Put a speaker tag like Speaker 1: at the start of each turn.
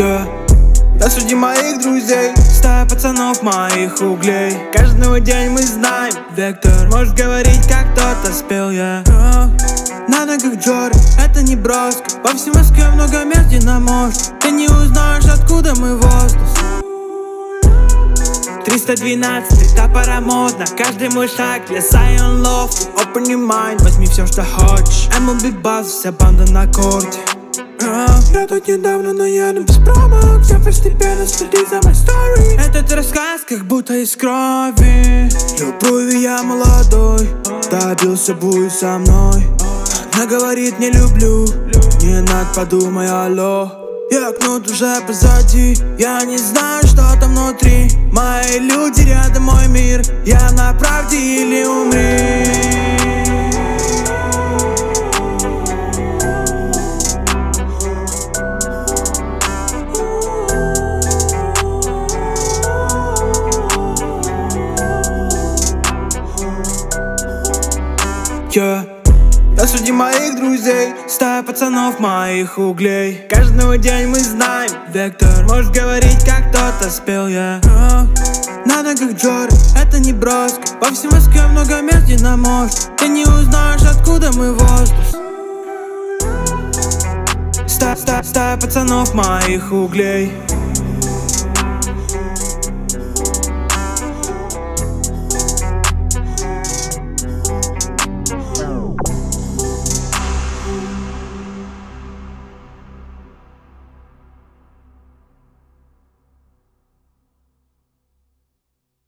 Speaker 1: Да среди моих друзей стая пацанов моих углей. Каждый день мы знаем вектор. Можешь говорить, как кто-то спел, на ногах Джори, это не броско. По всей Москве много мест, где нам может. Ты не узнаешь, откуда мы воздух. 312, та пора модно. Каждый мой шаг для Zion Loft. Open your mind, возьми все, что хочешь. MLB Buzz, вся банда на корте. Я тут недавно, но еду без промок. Все постепенно, следи за моей story. Этот рассказ как будто из крови. Любовью я молодой, добился, будет со мной. Она говорит, не люблю, не надо, подумай, алло. Я кнут уже позади, я не знаю, что там внутри. Мои люди рядом, мой мир. Я на правде или умри. Да среди моих друзей стая пацанов моих углей. Каждый день мы знаем вектор. Можешь говорить, как кто-то спел, на ногах Джори, это не броско. По всей Москве много мест, где нам может. Ты не узнаешь, откуда мы воздух. Стая пацанов моих углей.